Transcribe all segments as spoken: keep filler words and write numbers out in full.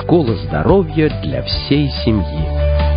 Школа здоровья для всей семьи.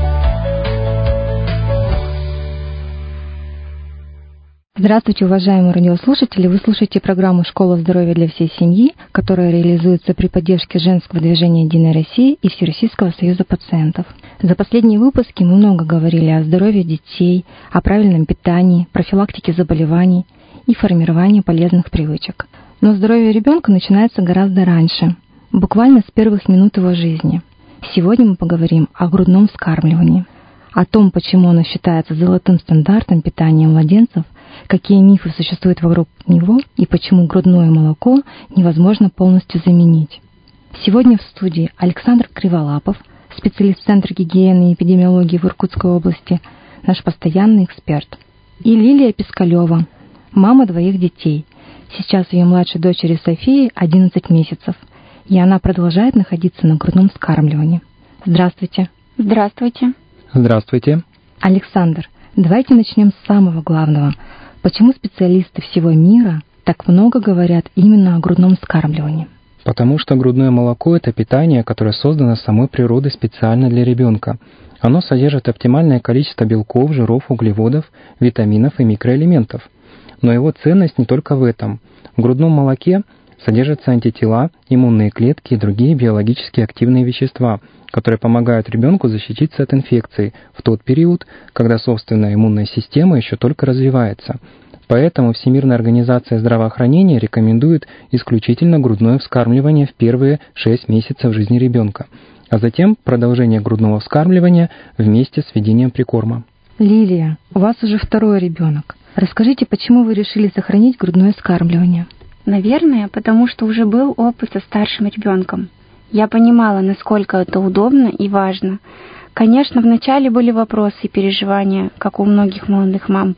Здравствуйте, уважаемые радиослушатели! Вы слушаете программу «Школа здоровья для всей семьи», которая реализуется при поддержке женского движения «Единая Россия» и Всероссийского союза пациентов. За последние выпуски мы много говорили о здоровье детей, о правильном питании, профилактике заболеваний и формировании полезных привычек. Но здоровье ребенка начинается гораздо раньше, буквально с первых минут его жизни. Сегодня мы поговорим о грудном вскармливании, о том, почему оно считается золотым стандартом питания младенцев, какие мифы существуют вокруг него и почему грудное молоко невозможно полностью заменить. Сегодня в студии Александр Криволапов, специалист Центра гигиены и эпидемиологии в Иркутской области, наш постоянный эксперт, и Лилия Пискалева, мама двоих детей. Сейчас ее младшей дочери Софии одиннадцать месяцев, и она продолжает находиться на грудном вскармливании. Здравствуйте. Здравствуйте. Здравствуйте. Александр, давайте начнем с самого главного. Почему специалисты всего мира так много говорят именно о грудном вскармливании? Потому что грудное молоко – это питание, которое создано самой природой специально для ребенка. Оно содержит оптимальное количество белков, жиров, углеводов, витаминов и микроэлементов. Но его ценность не только в этом. В грудном молоке содержатся антитела, иммунные клетки и другие биологически активные вещества, которые помогают ребенку защититься от инфекций в тот период, когда собственная иммунная система еще только развивается. Поэтому Всемирная организация здравоохранения рекомендует исключительно грудное вскармливание в первые шесть месяцев жизни ребенка, а затем продолжение грудного вскармливания вместе с введением прикорма. Лилия, у вас уже второй ребенок. Расскажите, почему вы решили сохранить грудное вскармливание? Наверное, потому что уже был опыт со старшим ребенком. Я понимала, насколько это удобно и важно. Конечно, вначале были вопросы и переживания, как у многих молодых мам,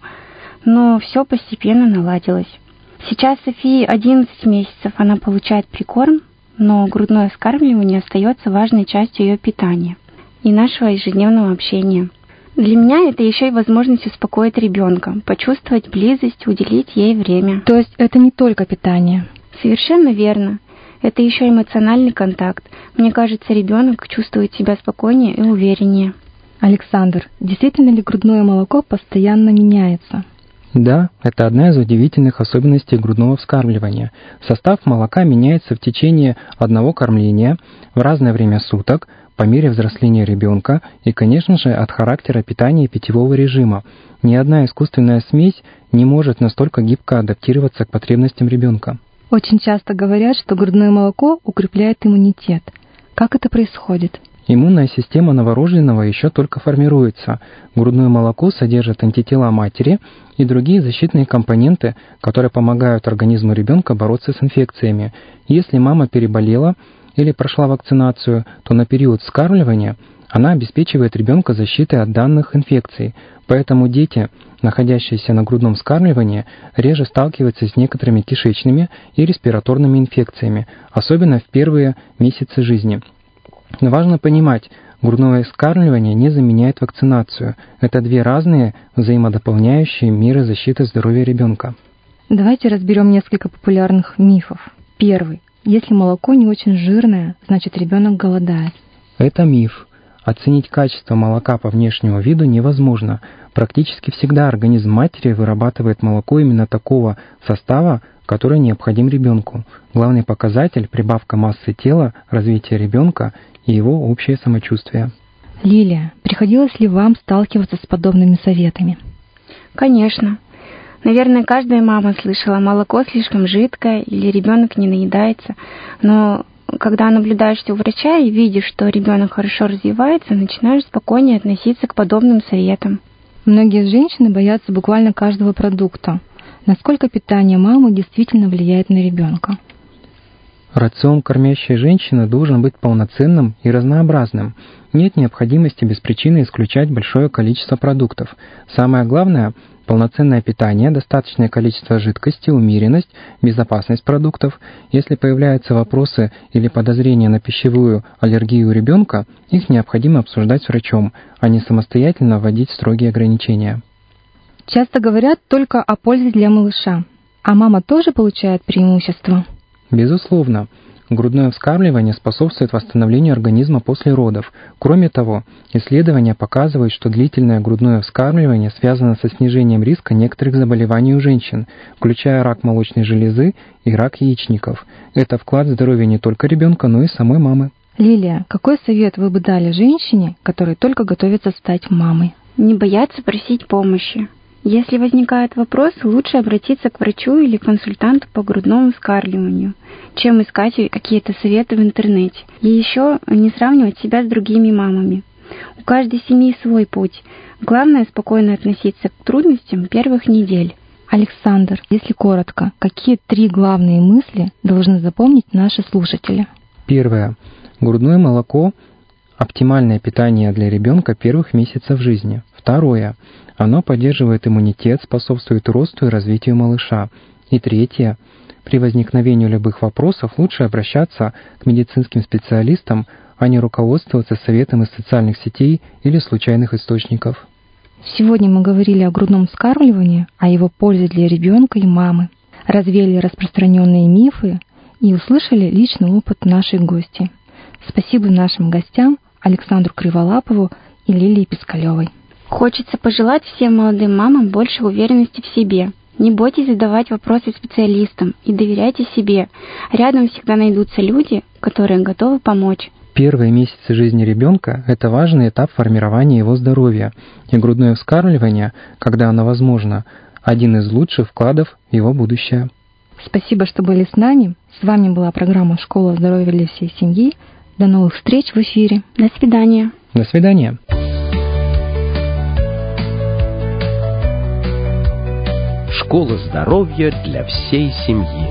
но все постепенно наладилось. Сейчас Софии одиннадцать месяцев, она получает прикорм, но грудное вскармливание остается важной частью ее питания и нашего ежедневного общения. Для меня это еще и возможность успокоить ребенка, почувствовать близость, уделить ей время. То есть это не только питание? Совершенно верно. Это еще эмоциональный контакт. Мне кажется, ребенок чувствует себя спокойнее и увереннее. Александр, действительно ли грудное молоко постоянно меняется? Да, это одна из удивительных особенностей грудного вскармливания. Состав молока меняется в течение одного кормления, в разное время суток, по мере взросления ребенка и, конечно же, от характера питания и питьевого режима. Ни одна искусственная смесь не может настолько гибко адаптироваться к потребностям ребенка. Очень часто говорят, что грудное молоко укрепляет иммунитет. Как это происходит? Иммунная система новорожденного еще только формируется. Грудное молоко содержит антитела матери и другие защитные компоненты, которые помогают организму ребенка бороться с инфекциями. Если мама переболела или прошла вакцинацию, то на период вскармливания она обеспечивает ребенка защитой от данных инфекций. Поэтому дети, находящиеся на грудном вскармливании, реже сталкиваются с некоторыми кишечными и респираторными инфекциями, особенно в первые месяцы жизни. Но важно понимать, грудное вскармливание не заменяет вакцинацию. Это две разные, взаимодополняющие меры защиты здоровья ребенка. Давайте разберем несколько популярных мифов. Первый. Если молоко не очень жирное, значит ребенок голодает. Это миф. Оценить качество молока по внешнему виду невозможно. Практически всегда организм матери вырабатывает молоко именно такого состава, который необходим ребенку. Главный показатель – прибавка массы тела, развитие ребенка и его общее самочувствие. Лилия, приходилось ли вам сталкиваться с подобными советами? Конечно. Наверное, каждая мама слышала: молоко слишком жидкое или ребенок не наедается. Но когда наблюдаешься у врача и видишь, что ребенок хорошо развивается, начинаешь спокойнее относиться к подобным советам. Многие женщины боятся буквально каждого продукта. Насколько питание мамы действительно влияет на ребенка? Рацион кормящей женщины должен быть полноценным и разнообразным. Нет необходимости без причины исключать большое количество продуктов. Самое главное – полноценное питание, достаточное количество жидкости, умеренность, безопасность продуктов. Если появляются вопросы или подозрения на пищевую аллергию у ребенка, их необходимо обсуждать с врачом, а не самостоятельно вводить строгие ограничения. Часто говорят только о пользе для малыша. А мама тоже получает преимущество? Безусловно. Грудное вскармливание способствует восстановлению организма после родов. Кроме того, исследования показывают, что длительное грудное вскармливание связано со снижением риска некоторых заболеваний у женщин, включая рак молочной железы и рак яичников. Это вклад в здоровье не только ребенка, но и самой мамы. Лилия, какой совет вы бы дали женщине, которая только готовится стать мамой? Не бояться просить помощи. Если возникает вопрос, лучше обратиться к врачу или консультанту по грудному вскармливанию, чем искать какие-то советы в интернете. И еще не сравнивать себя с другими мамами. У каждой семьи свой путь. Главное – спокойно относиться к трудностям первых недель. Александр, если коротко, какие три главные мысли должны запомнить наши слушатели? Первое. Грудное молоко – оптимальное питание для ребенка первых месяцев жизни. Второе. Оно поддерживает иммунитет, способствует росту и развитию малыша. И третье. При возникновении любых вопросов лучше обращаться к медицинским специалистам, а не руководствоваться советом из социальных сетей или случайных источников. Сегодня мы говорили о грудном вскармливании, о его пользе для ребенка и мамы, развеяли распространенные мифы и услышали личный опыт нашей гости. Спасибо нашим гостям Александру Криволапову и Лилии Пискалевой. Хочется пожелать всем молодым мамам больше уверенности в себе. Не бойтесь задавать вопросы специалистам и доверяйте себе. Рядом всегда найдутся люди, которые готовы помочь. Первые месяцы жизни ребенка – это важный этап формирования его здоровья, и грудное вскармливание, когда оно возможно, один из лучших вкладов в его будущее. Спасибо, что были с нами. С вами была программа «Школа здоровья для всей семьи». До новых встреч в эфире. До свидания. До свидания. Школа здоровья для всей семьи.